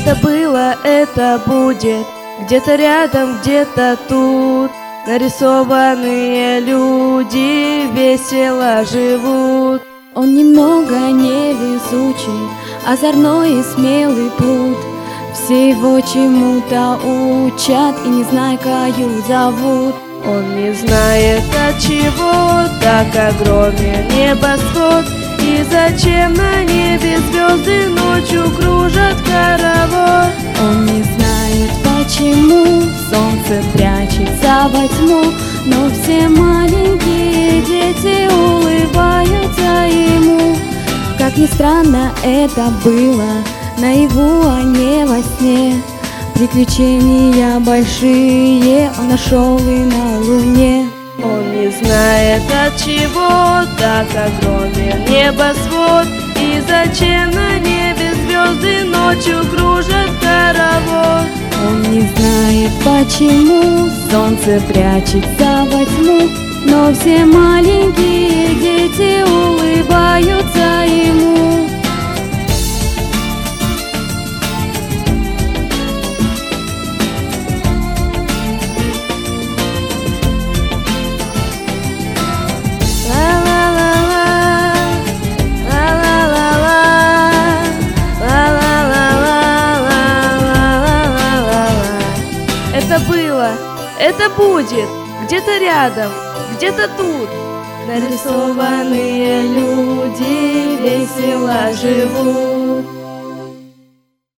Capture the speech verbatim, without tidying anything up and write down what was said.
Это было, это будет, где-то рядом, где-то тут. Нарисованные люди весело живут. Он немного невезучий, озорной и смелый плут. Все его чему-то учат и незнайкою зовут. Он не знает, от чего так огромен небосвод, и зачем на небе звезды ночью кружат хоровод. Он не знает, почему солнце прячется во тьму, но все маленькие дети улыбаются ему. Как ни странно это было, наяву, а не во сне. Приключения большие он нашел и на луне. Он не знает, от чего так огромен небосвод, и зачем на небе звезды ночью кружат хоровод. Он не знает, почему солнце прячется во тьму, но все маленькие дети улыбаются ему. Это было, это будет, где-то рядом, где-то тут. Нарисованные люди весело живут.